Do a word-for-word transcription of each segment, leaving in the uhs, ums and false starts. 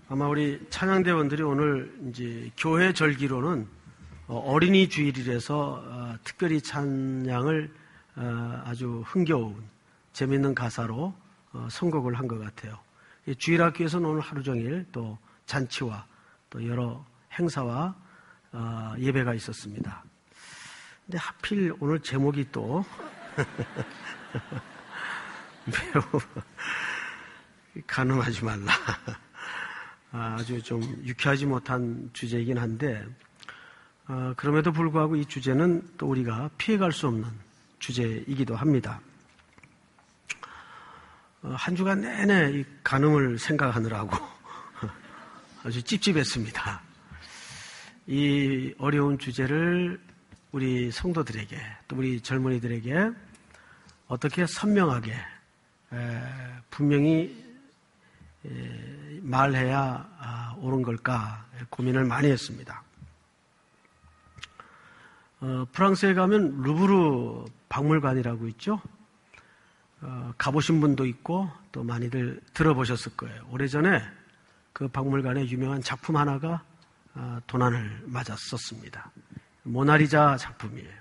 아마 우리 찬양대원들이 오늘 이제 교회 절기로는 어린이 주일이라서 특별히 찬양을 아주 흥겨운 재미있는 가사로 선곡을 한 것 같아요. 주일학교에서는 오늘 하루 종일 또 잔치와 또 여러 행사와 예배가 있었습니다. 근데 하필 오늘 제목이 또 매우 가늠하지 말라. 아주 좀 유쾌하지 못한 주제이긴 한데 어, 그럼에도 불구하고 이 주제는 또 우리가 피해갈 수 없는 주제이기도 합니다. 어, 한 주간 내내 이 간음을 생각하느라고 아주 찝찝했습니다. 이 어려운 주제를 우리 성도들에게 또 우리 젊은이들에게 어떻게 선명하게 에, 분명히 에, 말해야 아, 옳은 걸까 고민을 많이 했습니다. 어, 프랑스에 가면 루브르 박물관이라고 있죠. 어, 가보신 분도 있고 또 많이들 들어보셨을 거예요. 오래전에 그 박물관에 유명한 작품 하나가 아, 도난을 맞았었습니다. 모나리자 작품이에요.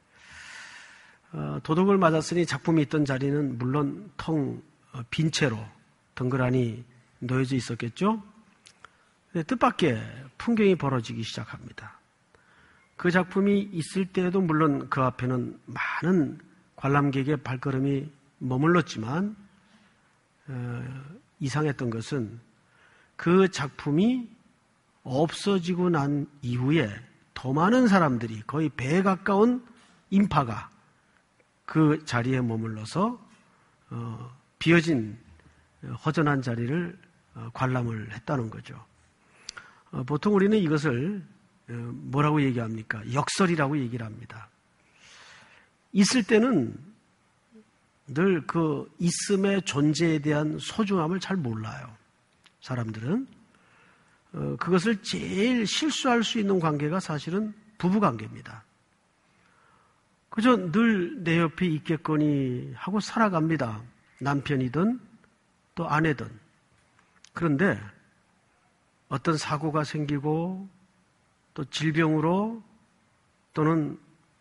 어, 도둑을 맞았으니 작품이 있던 자리는 물론 텅 빈 채로 덩그러니 놓여져 있었겠죠. 뜻밖의 풍경이 벌어지기 시작합니다. 그 작품이 있을 때에도 물론 그 앞에는 많은 관람객의 발걸음이 머물렀지만 어, 이상했던 것은 그 작품이 없어지고 난 이후에 더 많은 사람들이 거의 배에 가까운 인파가 그 자리에 머물러서 어, 비어진 허전한 자리를 관람을 했다는 거죠. 어, 보통 우리는 이것을 뭐라고 얘기합니까? 역설이라고 얘기를 합니다. 있을 때는 늘 그 있음의 존재에 대한 소중함을 잘 몰라요. 사람들은 어, 그것을 제일 실수할 수 있는 관계가 사실은 부부관계입니다. 그저 늘 내 옆에 있겠거니 하고 살아갑니다. 남편이든 또 아내든. 그런데 어떤 사고가 생기고 또 질병으로 또는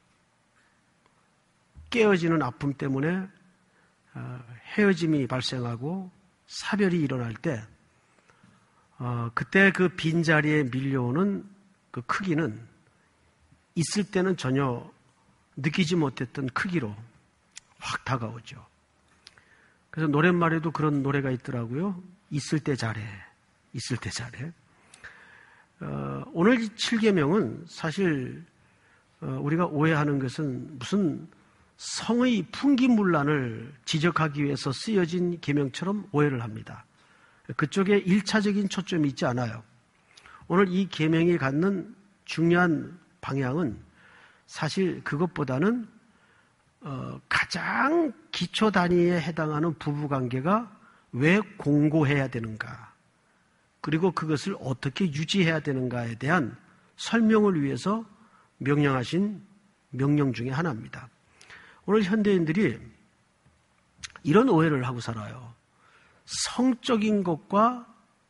깨어지는 아픔 때문에 헤어짐이 발생하고 사별이 일어날 때 어, 그때 그 빈자리에 밀려오는 그 크기는 있을 때는 전혀 느끼지 못했던 크기로 확 다가오죠. 그래서 노랫말에도 그런 노래가 있더라고요. 있을 때 잘해. 있을 때 잘해. 어, 오늘 이 칠 계명은 사실 어, 우리가 오해하는 것은 무슨 성의 풍기문란을 지적하기 위해서 쓰여진 계명처럼 오해를 합니다. 그쪽에 일차적인 초점이 있지 않아요. 오늘 이 계명이 갖는 중요한 방향은 사실 그것보다는 어, 가장 기초 단위에 해당하는 부부관계가 왜 공고해야 되는가, 그리고 그것을 어떻게 유지해야 되는가에 대한 설명을 위해서 명령하신 명령 중에 하나입니다. 오늘 현대인들이 이런 오해를 하고 살아요. 성적인 것과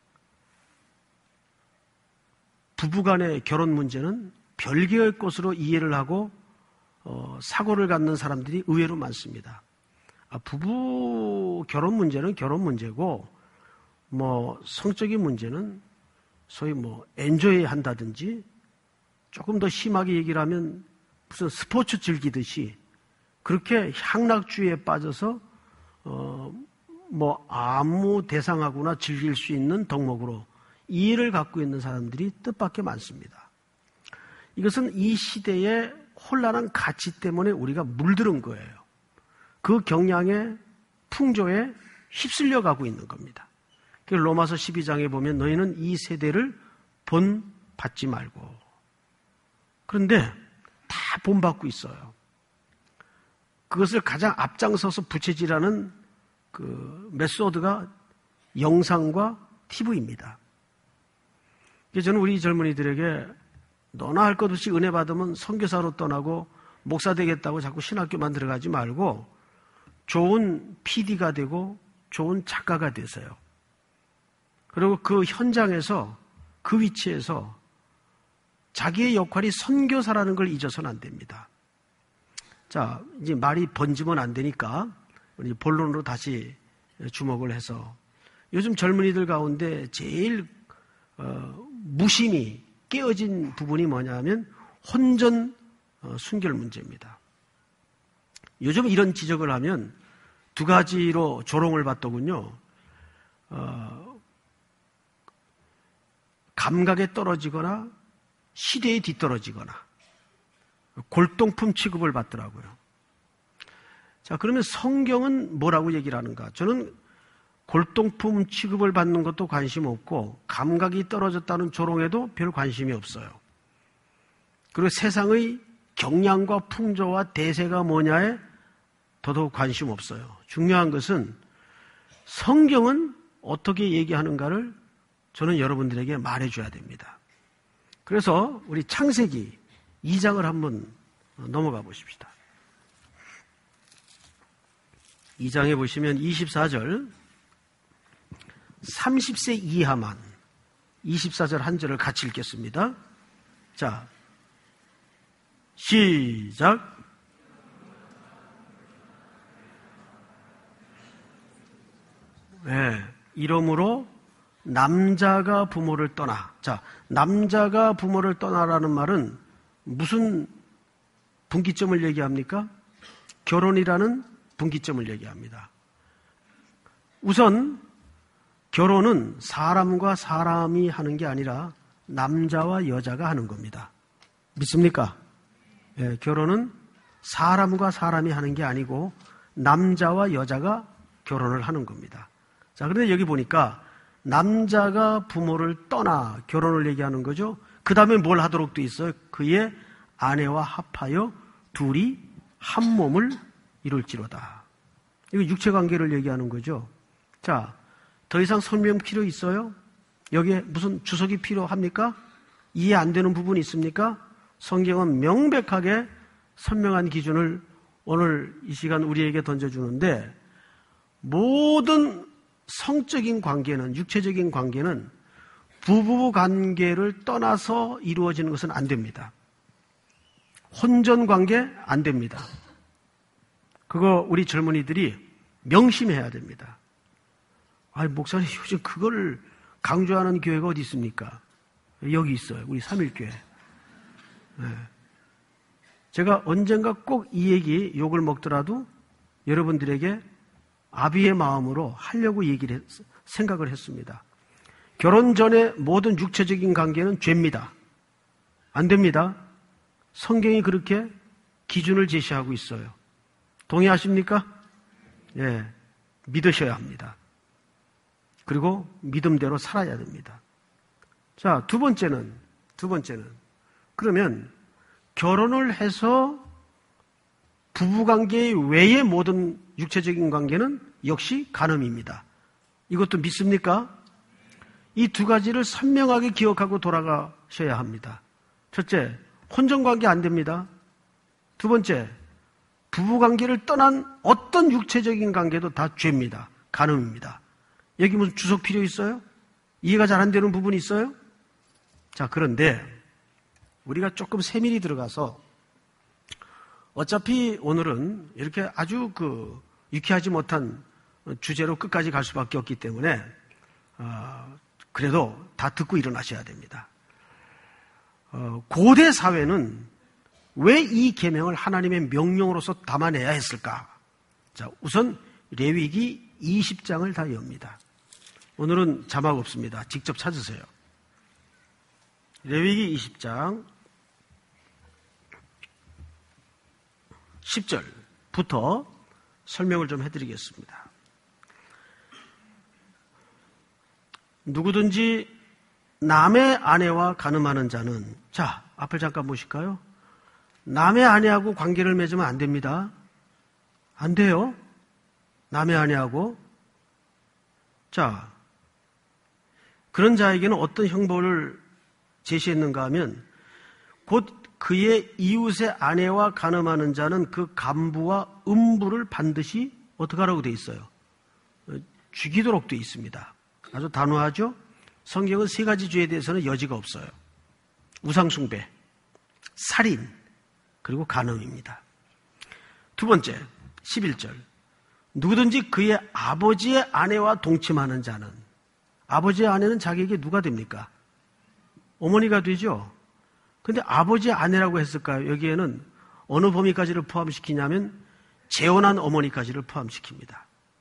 부부간의 결혼 문제는 별개의 것으로 이해를 하고 어, 사고를 갖는 사람들이 의외로 많습니다. 아, 부부 결혼 문제는 결혼 문제고 뭐 성적인 문제는 소위 뭐 엔조이 한다든지 조금 더 심하게 얘기를 하면 무슨 스포츠 즐기듯이 그렇게 향락주의에 빠져서 어, 뭐 아무 대상하거나 즐길 수 있는 덕목으로 이해를 갖고 있는 사람들이 뜻밖의 많습니다. 이것은 이 시대의 혼란한 가치 때문에 우리가 물들은 거예요. 그 경향의 풍조에 휩쓸려 가고 있는 겁니다. 로마서 십이 장에 보면 너희는 이 세대를 본받지 말고. 그런데 다 본받고 있어요. 그것을 가장 앞장서서 부채질하는 그 메소드가 영상과 티비입니다. 그래서 저는 우리 젊은이들에게 너나 할 것 없이 은혜 받으면 선교사로 떠나고 목사 되겠다고 자꾸 신학교만 들어가지 말고 좋은 피디가 되고 좋은 작가가 되세요. 그리고 그 현장에서 그 위치에서 자기의 역할이 선교사라는 걸 잊어서는 안 됩니다. 자, 이제 말이 번지면 안 되니까 우리 본론으로 다시 주목을 해서 요즘 젊은이들 가운데 제일 어, 무심히 깨어진 부분이 뭐냐면 혼전 어, 순결 문제입니다. 요즘 이런 지적을 하면 두 가지로 조롱을 받더군요. 어, 감각에 떨어지거나 시대에 뒤떨어지거나 골동품 취급을 받더라고요. 자, 그러면 성경은 뭐라고 얘기를 하는가? 저는 골동품 취급을 받는 것도 관심 없고 감각이 떨어졌다는 조롱에도 별 관심이 없어요. 그리고 세상의 경향과 풍조와 대세가 뭐냐에 더더욱 관심 없어요. 중요한 것은 성경은 어떻게 얘기하는가를 저는 여러분들에게 말해줘야 됩니다. 그래서 우리 창세기 이 장을 한번 넘어가 보십시다. 이 장에 보시면 이십사 절, 삼십 세 이하만 이십사 절 한 절을 같이 읽겠습니다. 자, 시작. 네, 이러므로 남자가 부모를 떠나. 자, 남자가 부모를 떠나라는 말은 무슨 분기점을 얘기합니까? 결혼이라는 분기점을 얘기합니다. 우선 결혼은 사람과 사람이 하는 게 아니라 남자와 여자가 하는 겁니다. 믿습니까? 예, 결혼은 사람과 사람이 하는 게 아니고 남자와 여자가 결혼을 하는 겁니다. 자, 그런데 여기 보니까 남자가 부모를 떠나 결혼을 얘기하는 거죠. 그 다음에 뭘 하도록 돼 있어요? 그의 아내와 합하여 둘이 한 몸을 이룰지로다. 이거 육체관계를 얘기하는 거죠. 자, 더 이상 설명 필요 있어요? 여기에 무슨 주석이 필요합니까? 이해 안 되는 부분이 있습니까? 성경은 명백하게 선명한 기준을 오늘 이 시간 우리에게 던져주는데 모든 성적인 관계는, 육체적인 관계는 부부 관계를 떠나서 이루어지는 것은 안 됩니다. 혼전 관계 안 됩니다. 그거 우리 젊은이들이 명심해야 됩니다. 아니, 목사님 요즘 그걸 강조하는 교회가 어디 있습니까? 여기 있어요. 우리 삼일교회. 네. 제가 언젠가 꼭 이 얘기 욕을 먹더라도 여러분들에게 아비의 마음으로 하려고 얘기를 했, 생각을 했습니다. 결혼 전에 모든 육체적인 관계는 죄입니다. 안 됩니다. 성경이 그렇게 기준을 제시하고 있어요. 동의하십니까? 예, 믿으셔야 합니다. 그리고 믿음대로 살아야 됩니다. 자, 두 번째는, 두 번째는, 그러면 결혼을 해서 부부관계 외의 모든 육체적인 관계는 역시 간음입니다. 이것도 믿습니까? 이 두 가지를 선명하게 기억하고 돌아가셔야 합니다. 첫째, 혼전관계 안 됩니다. 두 번째, 부부관계를 떠난 어떤 육체적인 관계도 다 죄입니다. 간음입니다. 여기 무슨 주석 필요 있어요? 이해가 잘 안 되는 부분이 있어요? 자, 그런데 우리가 조금 세밀히 들어가서 어차피 오늘은 이렇게 아주 그 유쾌하지 못한 주제로 끝까지 갈 수밖에 없기 때문에 어, 그래도 다 듣고 일어나셔야 됩니다. 어, 고대 사회는 왜 이 계명을 하나님의 명령으로서 담아내야 했을까? 자, 우선 레위기 이십 장을 다 엽니다. 오늘은 자막 없습니다. 직접 찾으세요. 레위기 이십 장 십 절부터 설명을 좀 해드리겠습니다. 누구든지 남의 아내와 간음하는 자는, 자, 앞을 잠깐 보실까요? 남의 아내하고 관계를 맺으면 안 됩니다. 안 돼요. 남의 아내하고. 자, 그런 자에게는 어떤 형벌을 제시했는가 하면 곧 그의 이웃의 아내와 간음하는 자는 그 간부와 음부를 반드시 어떻게 하라고 돼 있어요? 죽이도록 돼 있습니다. 아주 단호하죠? 성경은 세 가지 죄에 대해서는 여지가 없어요. 우상숭배, 살인, 그리고 간음입니다. 두 번째, 십일 절. 누구든지 그의 아버지의 아내와 동침하는 자는, 아버지의 아내는 자기에게 누가 됩니까? 어머니가 되죠. 근데 아버지의 아내라고 했을까요? 여기에는 어느 범위까지를 포함시키냐면 재혼한 어머니까지를 포함시킵니다.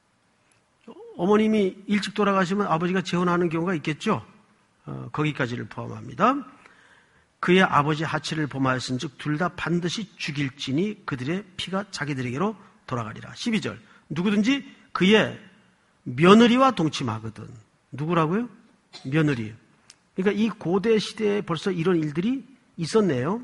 어머님이 일찍 돌아가시면 아버지가 재혼하는 경우가 있겠죠. 어, 거기까지를 포함합니다. 그의 아버지 하체를 범하였은즉 둘 다 반드시 죽일지니 그들의 피가 자기들에게로 돌아가리라. 십이 절. 누구든지 그의 며느리와 동침하거든. 누구라고요? 며느리. 그러니까 이 고대 시대에 벌써 이런 일들이 있었네요.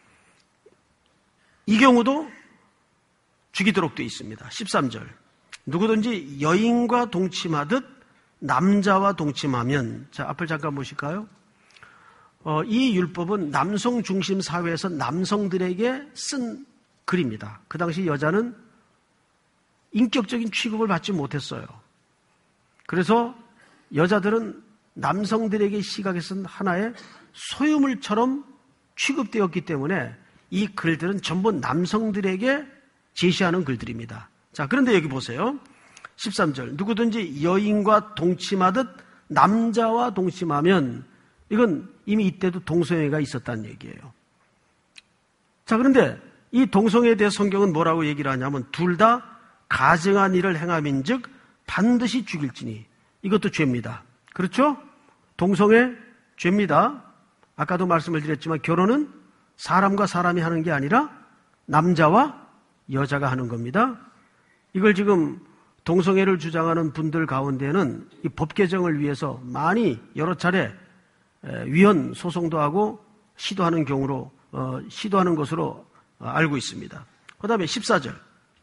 이 경우도 죽이도록 되어 있습니다. 십삼 절. 누구든지 여인과 동침하듯 남자와 동침하면, 자, 앞을 잠깐 보실까요? 어, 이 율법은 남성 중심 사회에서 남성들에게 쓴 글입니다. 그 당시 여자는 인격적인 취급을 받지 못했어요. 그래서 여자들은 남성들에게 시각에서는 하나의 소유물처럼 취급되었기 때문에 이 글들은 전부 남성들에게 제시하는 글들입니다. 자, 그런데 여기 보세요. 십삼 절. 누구든지 여인과 동침하듯 남자와 동침하면, 이건 이미 이때도 동성애가 있었다는 얘기예요. 자, 그런데 이 동성애에 대해 성경은 뭐라고 얘기를 하냐면 둘 다 가증한 일을 행함인즉 반드시 죽일지니, 이것도 죄입니다. 그렇죠? 동성애 죄입니다. 아까도 말씀을 드렸지만 결혼은 사람과 사람이 하는 게 아니라 남자와 여자가 하는 겁니다. 이걸 지금 동성애를 주장하는 분들 가운데는 이 법 개정을 위해서 많이 여러 차례 위헌 소송도 하고 시도하는 경우로 어, 시도하는 것으로 알고 있습니다. 그 다음에 십사 절.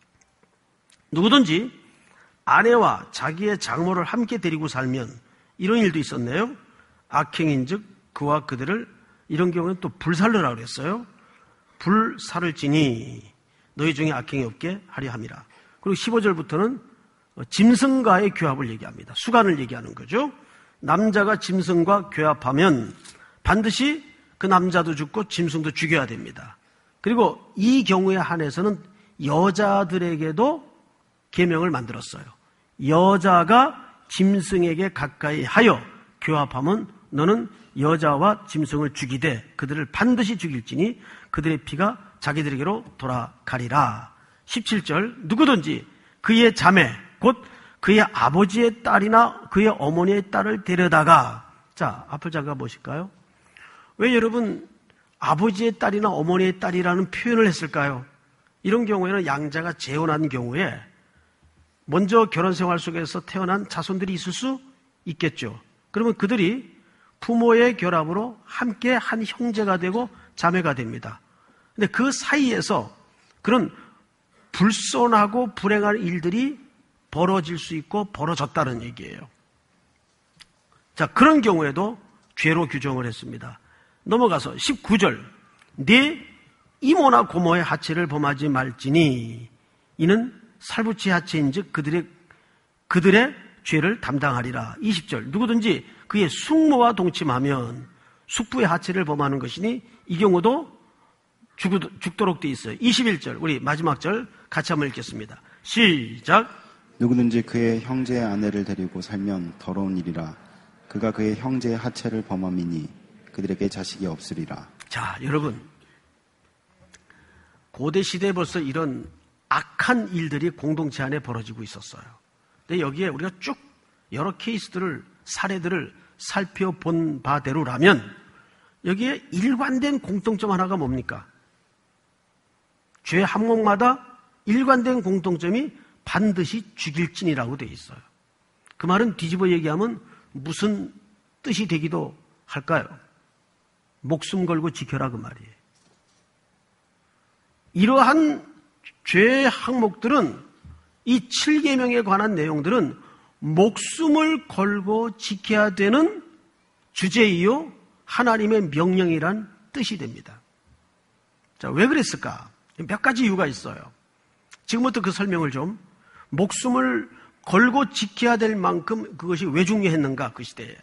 누구든지 아내와 자기의 장모를 함께 데리고 살면, 이런 일도 있었네요. 악행인즉 그와 그들을, 이런 경우는 또 불살르라고 그랬어요. 불살을 지니 너희 중에 악행이 없게 하려 함이라. 그리고 십오 절부터는 짐승과의 교합을 얘기합니다. 수간을 얘기하는 거죠. 남자가 짐승과 교합하면 반드시 그 남자도 죽고 짐승도 죽여야 됩니다. 그리고 이 경우에 한해서는 여자들에게도 계명을 만들었어요. 여자가 짐승에게 가까이 하여 교합하면 너는 여자와 짐승을 죽이되 그들을 반드시 죽일지니 그들의 피가 자기들에게로 돌아가리라. 십칠 절. 누구든지 그의 자매 곧 그의 아버지의 딸이나 그의 어머니의 딸을 데려다가, 자, 앞을 잠깐 보실까요? 왜 여러분 아버지의 딸이나 어머니의 딸이라는 표현을 했을까요? 이런 경우에는 양자가 재혼한 경우에 먼저 결혼 생활 속에서 태어난 자손들이 있을 수 있겠죠. 그러면 그들이 부모의 결합으로 함께 한 형제가 되고 자매가 됩니다. 근데 그 사이에서 그런 불손하고 불행한 일들이 벌어질 수 있고 벌어졌다는 얘기예요. 자, 그런 경우에도 죄로 규정을 했습니다. 넘어가서 십구 절. 네 이모나 고모의 하체를 범하지 말지니 이는 살부치 하체인즉 그들의 그들의 죄를 담당하리라. 이십 절. 누구든지 그의 숙모와 동침하면 숙부의 하체를 범하는 것이니 이 경우도 죽도록 돼 있어요. 이십일 절. 우리 마지막 절 같이 한번 읽겠습니다. 시작. 누구든지 그의 형제의 아내를 데리고 살면 더러운 일이라. 그가 그의 형제의 하체를 범함이니 그들에게 자식이 없으리라. 자, 여러분, 고대 시대에 벌써 이런 악한 일들이 공동체 안에 벌어지고 있었어요. 근데 여기에 우리가 쭉 여러 케이스들을, 사례들을 살펴본 바대로라면 여기에 일관된 공통점 하나가 뭡니까? 죄 항목마다 일관된 공통점이 반드시 죽일진이라고 되어 있어요. 그 말은 뒤집어 얘기하면 무슨 뜻이 되기도 할까요? 목숨 걸고 지켜라, 그 말이에요. 이러한 죄의 항목들은, 이 칠 계명에 관한 내용들은 목숨을 걸고 지켜야 되는 주제이요 하나님의 명령이란 뜻이 됩니다. 자, 왜 그랬을까? 몇 가지 이유가 있어요. 지금부터 그 설명을 좀, 목숨을 걸고 지켜야 될 만큼 그것이 왜 중요했는가, 그 시대에.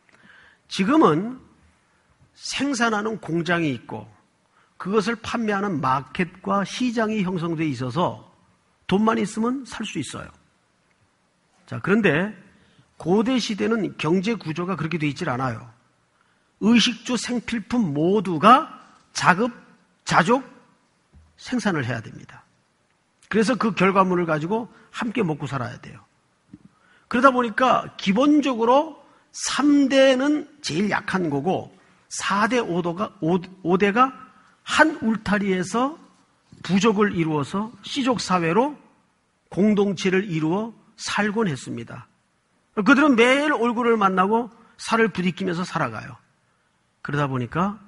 지금은 생산하는 공장이 있고 그것을 판매하는 마켓과 시장이 형성되어 있어서 돈만 있으면 살 수 있어요. 자, 그런데 고대 시대는 경제 구조가 그렇게 되어 있질 않아요. 의식주, 생필품 모두가 자급, 자족 생산을 해야 됩니다. 그래서 그 결과물을 가지고 함께 먹고 살아야 돼요. 그러다 보니까 기본적으로 삼 대는 제일 약한 거고 사 대, 오 대가, 오 대가 한 울타리에서 부족을 이루어서 씨족 사회로 공동체를 이루어 살곤 했습니다. 그들은 매일 얼굴을 만나고 살을 부딪히면서 살아가요. 그러다 보니까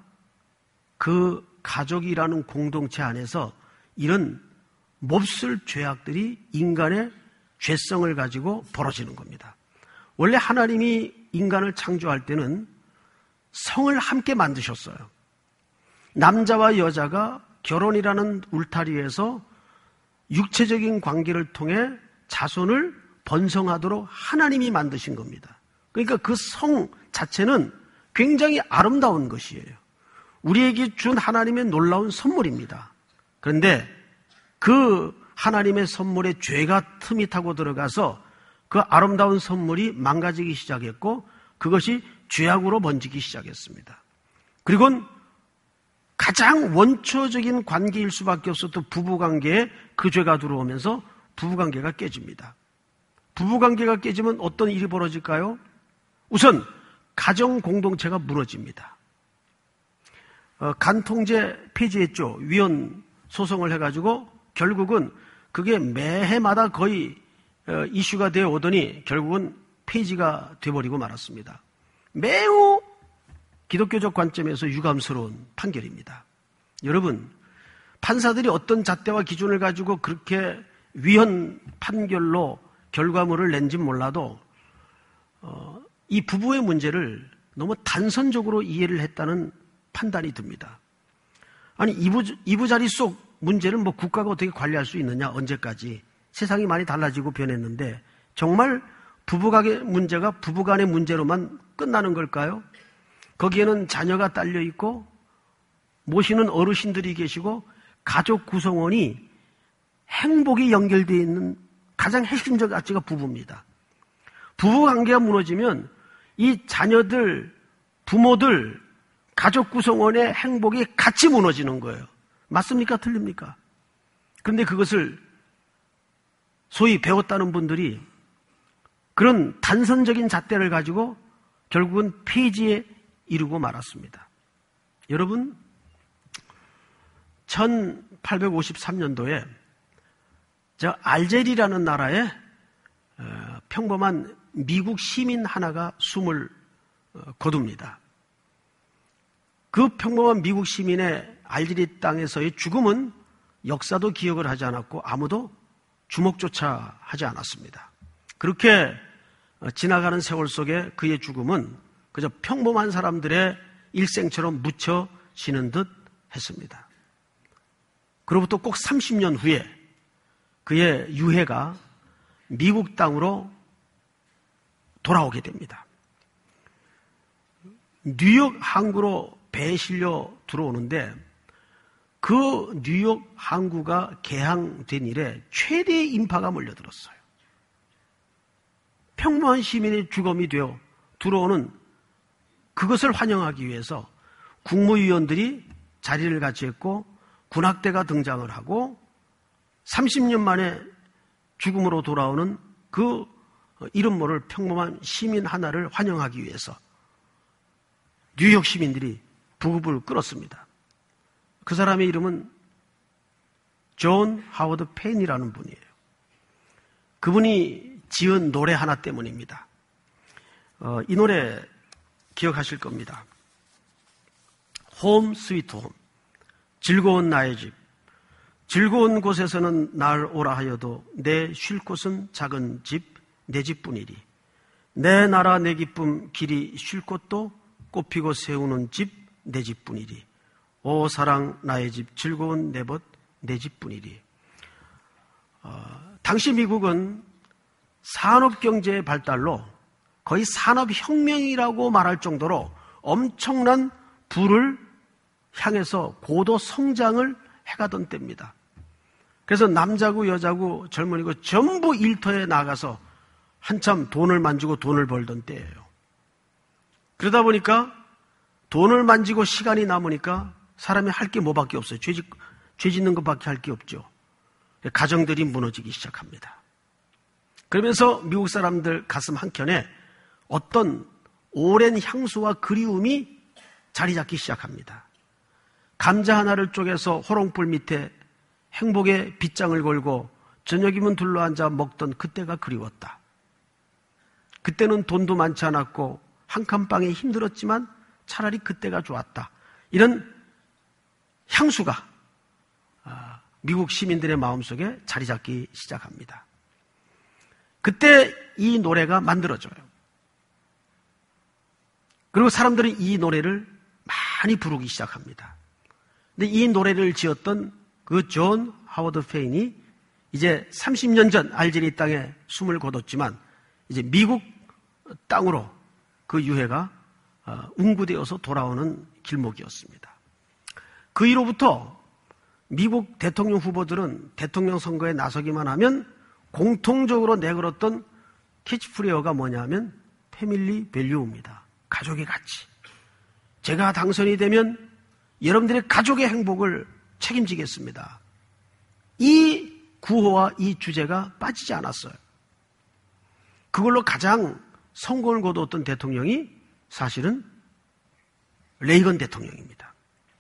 그 가족이라는 공동체 안에서 이런 몹쓸 죄악들이 인간의 죄성을 가지고 벌어지는 겁니다. 원래 하나님이 인간을 창조할 때는 성을 함께 만드셨어요. 남자와 여자가 결혼이라는 울타리에서 육체적인 관계를 통해 자손을 번성하도록 하나님이 만드신 겁니다. 그러니까 그 성 자체는 굉장히 아름다운 것이에요. 우리에게 준 하나님의 놀라운 선물입니다. 그런데 그 하나님의 선물에 죄가 틈이 타고 들어가서 그 아름다운 선물이 망가지기 시작했고 그것이 죄악으로 번지기 시작했습니다. 그리고 가장 원초적인 관계일 수밖에 없었던 부부관계에 그 죄가 들어오면서 부부관계가 깨집니다. 부부관계가 깨지면 어떤 일이 벌어질까요? 우선 가정 공동체가 무너집니다. 어, 간통죄 폐지했죠. 위헌 소송을 해가지고 결국은 그게 매해마다 거의 어, 이슈가 되어 오더니 결국은 폐지가 돼버리고 말았습니다. 매우 기독교적 관점에서 유감스러운 판결입니다. 여러분, 판사들이 어떤 잣대와 기준을 가지고 그렇게 위헌 판결로 결과물을 낸지 몰라도 어, 이 부부의 문제를 너무 단선적으로 이해를 했다는 판단이 듭니다. 아니 이부, 이부자리 속 문제를 뭐 국가가 어떻게 관리할 수 있느냐, 언제까지. 세상이 많이 달라지고 변했는데 정말 부부간의 문제가 부부간의 문제로만 끝나는 걸까요? 거기에는 자녀가 딸려 있고 모시는 어르신들이 계시고 가족 구성원이 행복이 연결되어 있는 가장 핵심적 가치가 부부입니다. 부부관계가 무너지면 이 자녀들, 부모들, 가족 구성원의 행복이 같이 무너지는 거예요. 맞습니까? 틀립니까? 그런데 그것을 소위 배웠다는 분들이 그런 단선적인 잣대를 가지고 결국은 폐지에 이르고 말았습니다. 여러분, 천팔백오십삼 년도에 저 알제리라는 나라에 평범한 미국 시민 하나가 숨을 거둡니다. 그 평범한 미국 시민의 알제리 땅에서의 죽음은 역사도 기억을 하지 않았고 아무도 주목조차 하지 않았습니다. 그렇게 지나가는 세월 속에 그의 죽음은 그저 평범한 사람들의 일생처럼 묻혀지는 듯 했습니다. 그로부터 꼭 삼십 년 후에 그의 유해가 미국 땅으로 돌아오게 됩니다. 뉴욕 항구로 배에 실려 들어오는데 그 뉴욕 항구가 개항된 이래 최대의 인파가 몰려들었어요. 평범한 시민의 주검이 되어 들어오는 그것을 환영하기 위해서 국무위원들이 자리를 같이 했고 군악대가 등장을 하고 삼십 년 만에 죽음으로 돌아오는 그 이름 모를 평범한 시민 하나를 환영하기 위해서 뉴욕 시민들이 부급을 끌었습니다. 그 사람의 이름은 존 하워드 페인이라는 분이에요. 그분이 지은 노래 하나 때문입니다. 어, 이 노래 기억하실 겁니다. 홈 스위트 홈, 즐거운 나의 집. 즐거운 곳에서는 날 오라 하여도 내 쉴 곳은 작은 집, 내 집뿐이리. 내 나라 내 기쁨 길이 쉴 곳도 꽃피고 세우는 집, 내 집뿐이리. 오 사랑 나의 집 즐거운 내 벗 내 집뿐이리. 어, 당시 미국은 산업경제의 발달로 거의 산업혁명이라고 말할 정도로 엄청난 부를 향해서 고도 성장을 해가던 때입니다. 그래서 남자고 여자고 젊은이고 전부 일터에 나가서 한참 돈을 만지고 돈을 벌던 때예요. 그러다 보니까 돈을 만지고 시간이 남으니까 사람이 할 게 뭐밖에 없어요. 죄, 짓, 죄 짓는 것밖에 할 게 없죠. 가정들이 무너지기 시작합니다. 그러면서 미국 사람들 가슴 한켠에 어떤 오랜 향수와 그리움이 자리 잡기 시작합니다. 감자 하나를 쪼개서 호롱불 밑에 행복의 빗장을 걸고 저녁이면 둘러앉아 먹던 그때가 그리웠다. 그때는 돈도 많지 않았고 한 칸 빵에 힘들었지만 차라리 그때가 좋았다. 이런 향수가 미국 시민들의 마음속에 자리 잡기 시작합니다. 그때 이 노래가 만들어져요. 그리고 사람들은 이 노래를 많이 부르기 시작합니다. 근데 이 노래를 지었던 그 존 하워드 페인이 이제 삼십 년 전 알제리 땅에 숨을 거뒀지만 이제 미국 땅으로 그 유해가 운구되어서 돌아오는 길목이었습니다. 그 이후로부터 미국 대통령 후보들은 대통령 선거에 나서기만 하면 공통적으로 내걸었던 캐치프레이어가 뭐냐면 패밀리 밸류입니다. 가족의 가치. 제가 당선이 되면 여러분들의 가족의 행복을 책임지겠습니다. 이 구호와 이 주제가 빠지지 않았어요. 그걸로 가장 성공을 거두었던 대통령이 사실은 레이건 대통령입니다.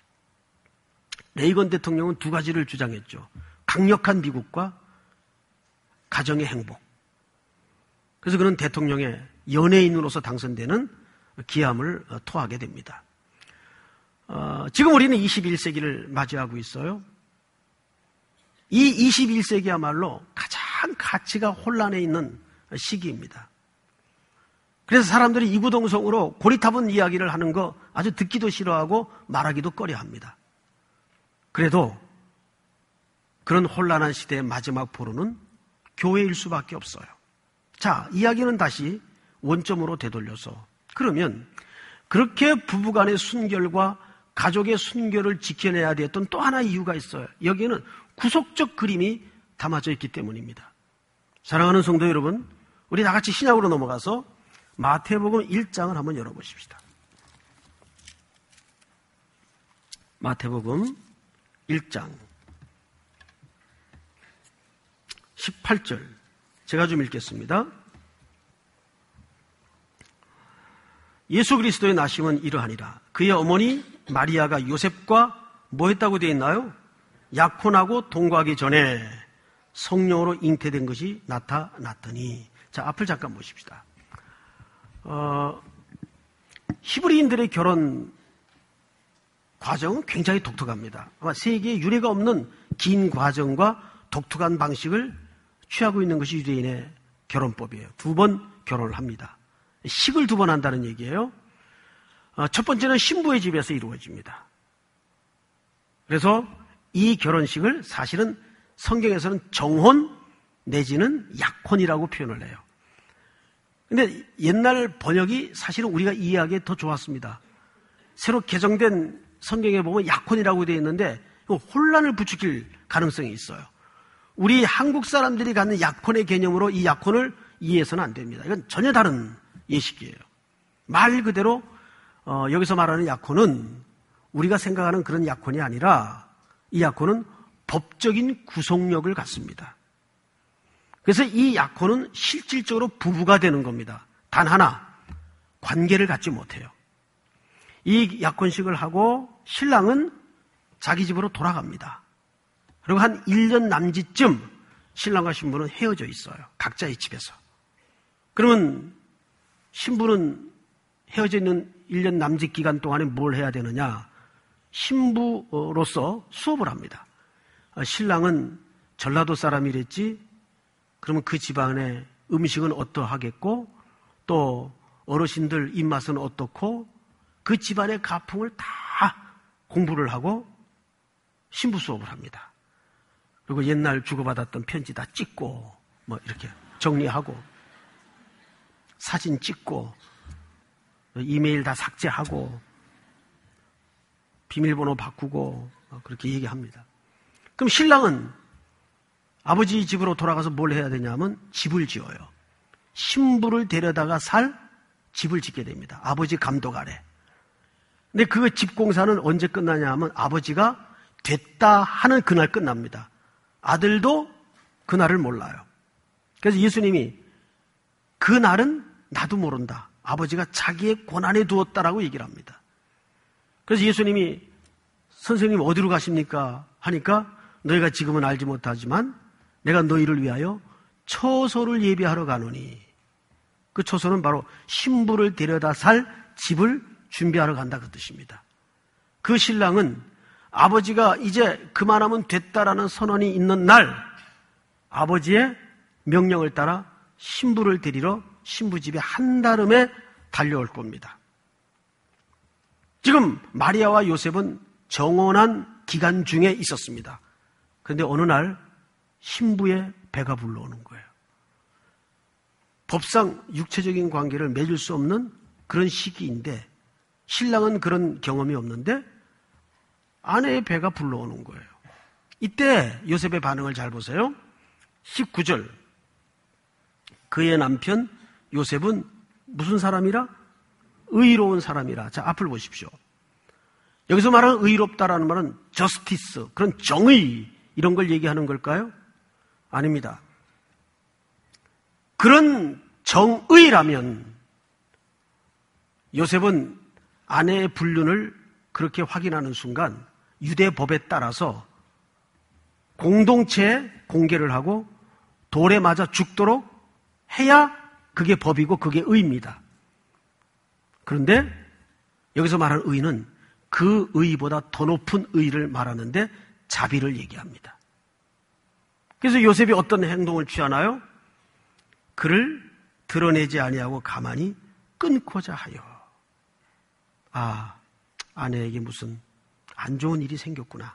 레이건 대통령은 두 가지를 주장했죠. 강력한 미국과 가정의 행복. 그래서 그는 대통령의 연예인으로서 당선되는 기함을 토하게 됩니다. 어, 지금 우리는 이십일 세기를 맞이하고 있어요. 이 이십일 세기야말로 가장 가치가 혼란해 있는 시기입니다. 그래서 사람들이 이구동성으로 고리타분 이야기를 하는 거 아주 듣기도 싫어하고 말하기도 꺼려합니다. 그래도 그런 혼란한 시대의 마지막 포로는 교회일 수밖에 없어요. 자, 이야기는 다시 원점으로 되돌려서 그러면 그렇게 부부간의 순결과 가족의 순결을 지켜내야 되었던 또 하나의 이유가 있어요. 여기에는 구속적 그림이 담아져 있기 때문입니다. 사랑하는 성도 여러분, 우리 다 같이 신약으로 넘어가서 마태복음 일 장을 한번 열어보십시다. 마태복음 일 장 십팔 절 제가 좀 읽겠습니다. 예수 그리스도의 나심은 이러하니라. 그의 어머니 마리아가 요셉과 뭐 했다고 되어 있나요? 약혼하고 동거하기 전에 성령으로 잉태된 것이 나타났더니. 자, 앞을 잠깐 보십시다. 어, 히브리인들의 결혼 과정은 굉장히 독특합니다. 아마 세계에 유례가 없는 긴 과정과 독특한 방식을 취하고 있는 것이 유대인의 결혼법이에요. 두 번 결혼을 합니다. 식을 두 번 한다는 얘기예요. 어, 첫 번째는 신부의 집에서 이루어집니다. 그래서 이 결혼식을 사실은 성경에서는 정혼 내지는 약혼이라고 표현을 해요. 근데 옛날 번역이 사실은 우리가 이해하기에 더 좋았습니다. 새로 개정된 성경에 보면 약혼이라고 되어 있는데 이거 혼란을 부추길 가능성이 있어요. 우리 한국 사람들이 갖는 약혼의 개념으로 이 약혼을 이해해서는 안 됩니다. 이건 전혀 다른 예식이에요. 말 그대로 어, 여기서 말하는 약혼은 우리가 생각하는 그런 약혼이 아니라 이 약혼은 법적인 구속력을 갖습니다. 그래서 이 약혼은 실질적으로 부부가 되는 겁니다. 단 하나, 관계를 갖지 못해요. 이 약혼식을 하고 신랑은 자기 집으로 돌아갑니다. 그리고 한 일 년 남짓쯤 신랑과 신부는 헤어져 있어요. 각자의 집에서. 그러면 신부는 헤어져 있는 일 년 남짓 기간 동안에 뭘 해야 되느냐? 신부로서 수업을 합니다. 신랑은 전라도 사람이랬지, 그러면 그 집안의 음식은 어떠하겠고, 또 어르신들 입맛은 어떻고, 그 집안의 가풍을 다 공부를 하고 신부 수업을 합니다. 그리고 옛날 주고받았던 편지 다 찍고 뭐 이렇게 정리하고 사진 찍고 이메일 다 삭제하고 비밀번호 바꾸고 그렇게 얘기합니다. 그럼 신랑은 아버지 집으로 돌아가서 뭘 해야 되냐면 집을 지어요. 신부를 데려다가 살 집을 짓게 됩니다. 아버지 감독 아래. 근데 그 집 공사는 언제 끝나냐 하면 아버지가 됐다 하는 그날 끝납니다. 아들도 그날을 몰라요. 그래서 예수님이 그날은 나도 모른다. 아버지가 자기의 고난에 두었다라고 얘기를 합니다. 그래서 예수님이 선생님 어디로 가십니까? 하니까 너희가 지금은 알지 못하지만 내가 너희를 위하여 처소를 예비하러 가노니, 그 처소는 바로 신부를 데려다 살 집을 준비하러 간다 그 뜻입니다. 그 신랑은 아버지가 이제 그만하면 됐다라는 선언이 있는 날 아버지의 명령을 따라 신부를 데리러 신부 집에 한달음에 달려올 겁니다. 지금 마리아와 요셉은 정혼한 기간 중에 있었습니다. 그런데 어느 날 신부의 배가 불러오는 거예요. 법상 육체적인 관계를 맺을 수 없는 그런 시기인데 신랑은 그런 경험이 없는데 아내의 배가 불러오는 거예요. 이때 요셉의 반응을 잘 보세요. 십구 절. 그의 남편 요셉은 무슨 사람이라? 의로운 사람이라. 자, 앞을 보십시오. 여기서 말하는 의롭다라는 말은 저스티스, 그런 정의 이런 걸 얘기하는 걸까요? 아닙니다. 그런 정의라면 요셉은 아내의 불륜을 그렇게 확인하는 순간 유대법에 따라서 공동체에 공개를 하고 돌에 맞아 죽도록 해야 그게 법이고 그게 의입니다. 그런데 여기서 말하는 의는 그 의보다 더 높은 의를 말하는데 자비를 얘기합니다. 그래서 요셉이 어떤 행동을 취하나요? 그를 드러내지 아니하고 가만히 끊고자 하여. 아, 아내에게 무슨 안 좋은 일이 생겼구나.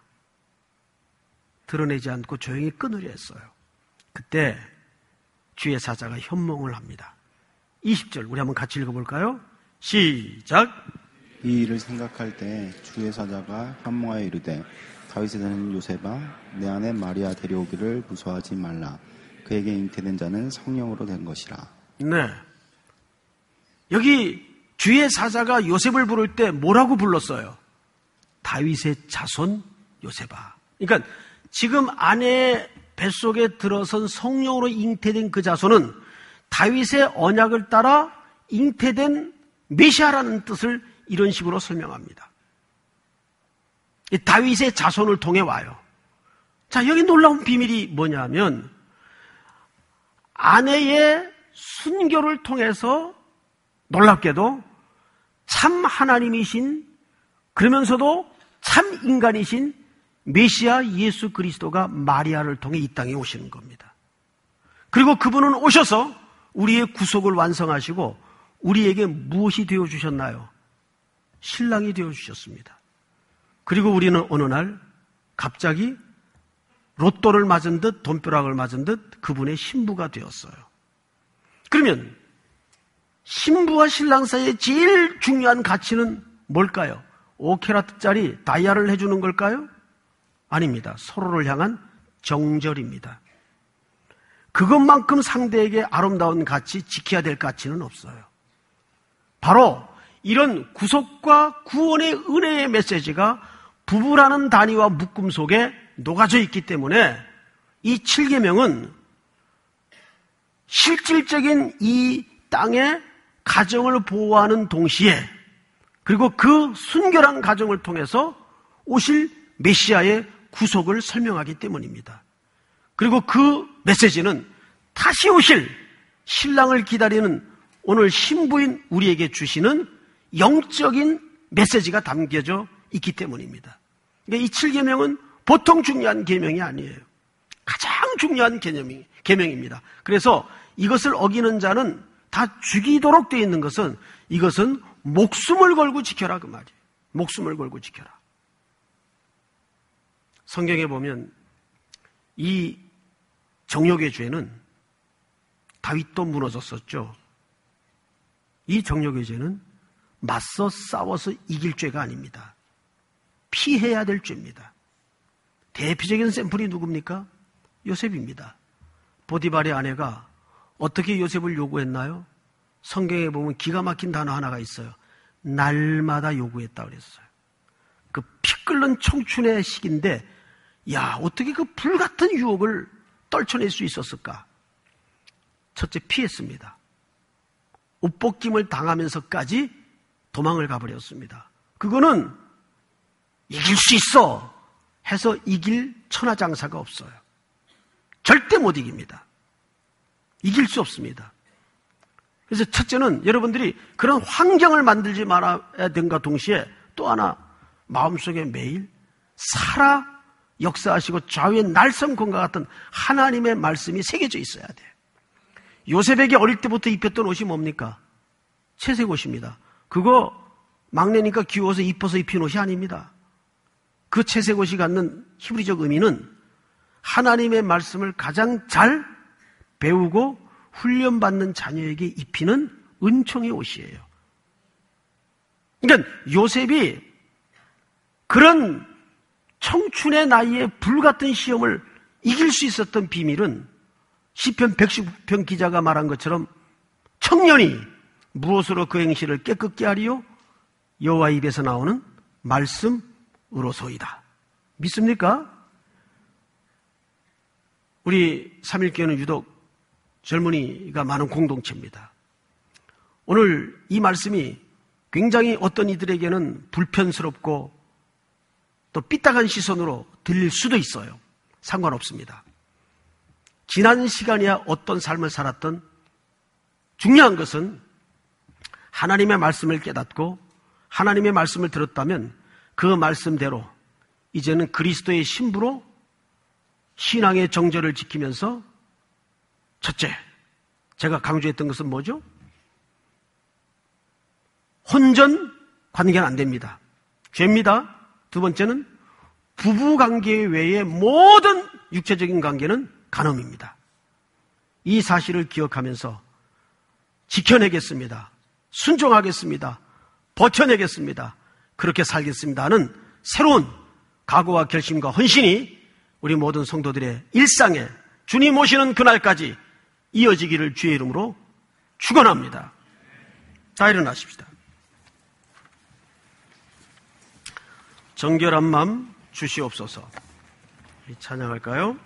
드러내지 않고 조용히 끊으려 했어요. 그때 주의 사자가 현몽을 합니다. 이십 절 우리 한번 같이 읽어볼까요? 시작. 이 일을 생각할 때 주의 사자가 현몽하여 이르되 다윗의 자는 요셉아 내 아내 마리아 데려오기를 무서워하지 말라. 그에게 잉태된 자는 성령으로 된 것이라. 네. 여기 주의 사자가 요셉을 부를 때 뭐라고 불렀어요? 다윗의 자손 요셉아. 그러니까 지금 아내의 뱃속에 들어선 성령으로 잉태된 그 자손은 다윗의 언약을 따라 잉태된 메시아라는 뜻을 이런 식으로 설명합니다. 다윗의 자손을 통해 와요. 자, 여기 놀라운 비밀이 뭐냐면 아내의 순교를 통해서 놀랍게도 참 하나님이신 그러면서도 참 인간이신 메시아 예수 그리스도가 마리아를 통해 이 땅에 오시는 겁니다. 그리고 그분은 오셔서 우리의 구속을 완성하시고 우리에게 무엇이 되어주셨나요? 신랑이 되어주셨습니다. 그리고 우리는 어느 날 갑자기 로또를 맞은 듯 돈벼락을 맞은 듯 그분의 신부가 되었어요. 그러면 신부와 신랑 사이의 제일 중요한 가치는 뭘까요? 오 캐럿짜리 다이아를 해주는 걸까요? 아닙니다. 서로를 향한 정절입니다. 그것만큼 상대에게 아름다운 가치, 지켜야 될 가치는 없어요. 바로 이런 구속과 구원의 은혜의 메시지가 부부라는 단위와 묶음 속에 녹아져 있기 때문에 이 칠 계명은 실질적인 이 땅의 가정을 보호하는 동시에 그리고 그 순결한 가정을 통해서 오실 메시아의 구속을 설명하기 때문입니다. 그리고 그 메시지는 다시 오실 신랑을 기다리는 오늘 신부인 우리에게 주시는 영적인 메시지가 담겨져 있기 때문입니다. 그러니까 이 칠 계명은 보통 중요한 계명이 아니에요. 가장 중요한 개념이, 계명입니다. 그래서 이것을 어기는 자는 다 죽이도록 되어 있는 것은 이것은 목숨을 걸고 지켜라 그 말이에요. 목숨을 걸고 지켜라. 성경에 보면 이 정욕의 죄는 다윗도 무너졌었죠. 이 정욕의 죄는 맞서 싸워서 이길 죄가 아닙니다. 피해야 될 죄입니다. 대표적인 샘플이 누굽니까? 요셉입니다. 보디발의 아내가 어떻게 요셉을 요구했나요? 성경에 보면 기가 막힌 단어 하나가 있어요. 날마다 요구했다 그랬어요. 그 피 끓는 청춘의 시기인데 야, 어떻게 그 불같은 유혹을 떨쳐낼 수 있었을까? 첫째, 피했습니다. 옷벗김을 당하면서까지 도망을 가버렸습니다. 그거는 이길 수 있어 해서 이길 천하장사가 없어요. 절대 못 이깁니다. 이길 수 없습니다. 그래서 첫째는 여러분들이 그런 환경을 만들지 말아야 된과 동시에 또 하나 마음속에 매일 살아 역사하시고 좌우의 날성권과 같은 하나님의 말씀이 새겨져 있어야 돼요. 요셉에게 어릴 때부터 입혔던 옷이 뭡니까? 채색 옷입니다. 그거 막내니까 귀여워서 입어서 입힌 옷이 아닙니다. 그 채색 옷이 갖는 히브리적 의미는 하나님의 말씀을 가장 잘 배우고 훈련받는 자녀에게 입히는 은총의 옷이에요. 그러니까 요셉이 그런 청춘의 나이에 불같은 시험을 이길 수 있었던 비밀은 시편 백십구 편 기자가 말한 것처럼 청년이 무엇으로 그 행실을 깨끗게 하리요? 여호와 입에서 나오는 말씀으로소이다. 믿습니까? 우리 삼일교회는 유독 젊은이가 많은 공동체입니다. 오늘 이 말씀이 굉장히 어떤 이들에게는 불편스럽고 또 삐딱한 시선으로 들릴 수도 있어요. 상관없습니다. 지난 시간이야 어떤 삶을 살았던 중요한 것은 하나님의 말씀을 깨닫고 하나님의 말씀을 들었다면 그 말씀대로 이제는 그리스도의 신부로 신앙의 정절을 지키면서 첫째, 제가 강조했던 것은 뭐죠? 혼전 관계는 안 됩니다. 죄입니다. 두 번째는 부부관계 외의 모든 육체적인 관계는 간음입니다. 이 사실을 기억하면서 지켜내겠습니다. 순종하겠습니다. 버텨내겠습니다. 그렇게 살겠습니다 하는 새로운 각오와 결심과 헌신이 우리 모든 성도들의 일상에 주님 오시는 그날까지 이어지기를 주의 이름으로 축원합니다. 다 일어나십시다. 정결한 마음 주시옵소서. 찬양할까요?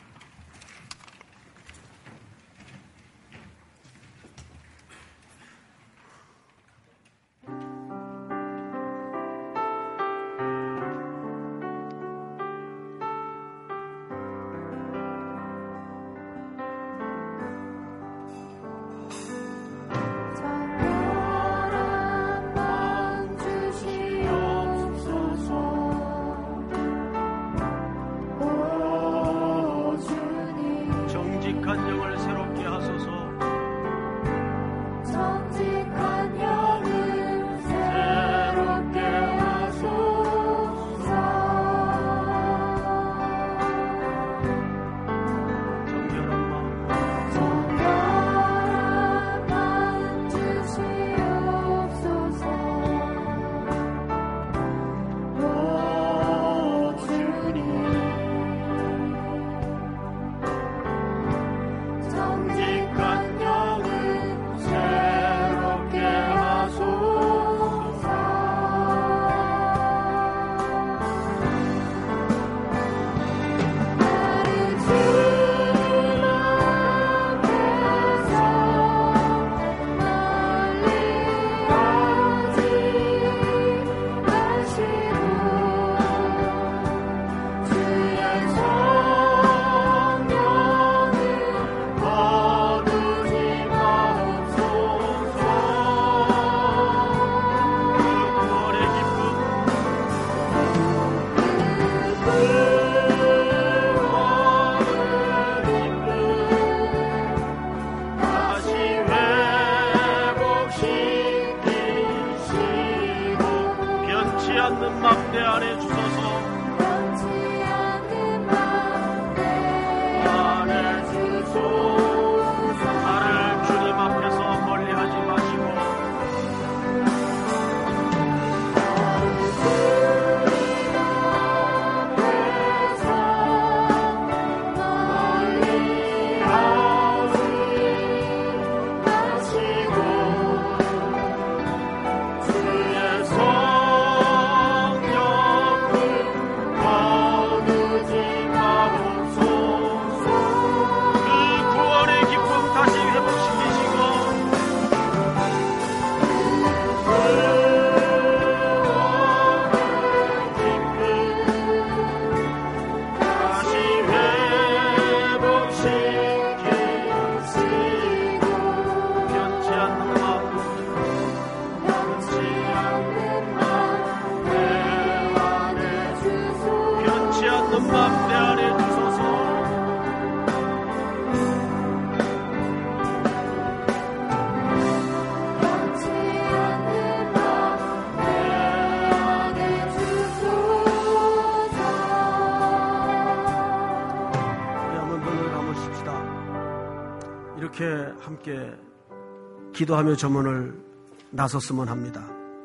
함께 기도하며 점원을 나섰으면 합니다.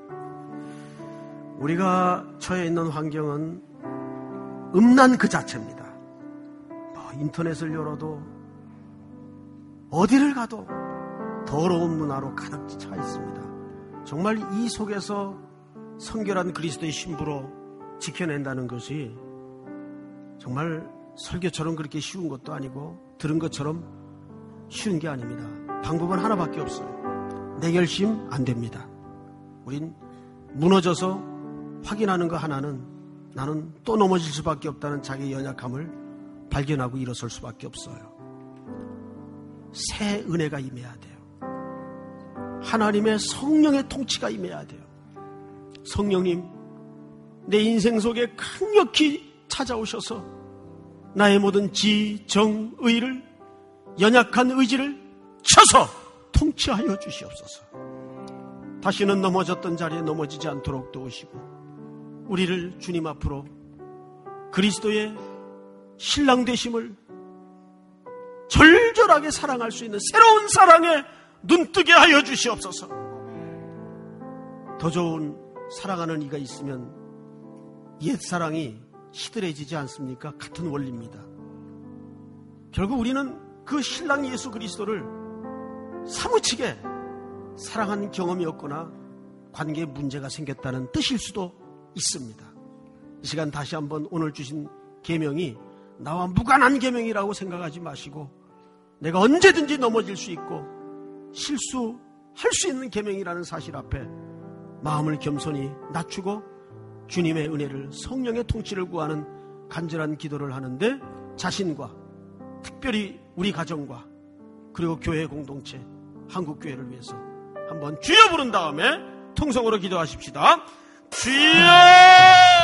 우리가 처해 있는 환경은 음란 그 자체입니다. 뭐 인터넷을 열어도 어디를 가도 더러운 문화로 가득 차 있습니다. 정말 이 속에서 성결한 그리스도의 신부로 지켜낸다는 것이 정말 설교처럼 그렇게 쉬운 것도 아니고 들은 것처럼 쉬운 게 아닙니다. 방법은 하나밖에 없어요. 내 결심 안 됩니다. 우린 무너져서 확인하는 거 하나는 나는 또 넘어질 수밖에 없다는 자기의 연약함을 발견하고 일어설 수밖에 없어요. 새 은혜가 임해야 돼요. 하나님의 성령의 통치가 임해야 돼요. 성령님, 내 인생 속에 강력히 찾아오셔서 나의 모든 지, 정, 의를, 연약한 의지를 쳐서 통치하여 주시옵소서. 다시는 넘어졌던 자리에 넘어지지 않도록 도우시고 우리를 주님 앞으로 그리스도의 신랑 되심을 절절하게 사랑할 수 있는 새로운 사랑에 눈뜨게 하여 주시옵소서. 더 좋은 사랑하는 이가 있으면 옛사랑이 시들해지지 않습니까? 같은 원리입니다. 결국 우리는 그 신랑 예수 그리스도를 사무치게 사랑하는 경험이 없거나 관계에 문제가 생겼다는 뜻일 수도 있습니다. 이 시간 다시 한번 오늘 주신 계명이 나와 무관한 계명이라고 생각하지 마시고 내가 언제든지 넘어질 수 있고 실수할 수 있는 계명이라는 사실 앞에 마음을 겸손히 낮추고 주님의 은혜를, 성령의 통치를 구하는 간절한 기도를 하는데 자신과 특별히 우리 가정과 그리고 교회 공동체, 한국교회를 위해서 한번 주여 부른 다음에 통성으로 기도하십시다. 주여!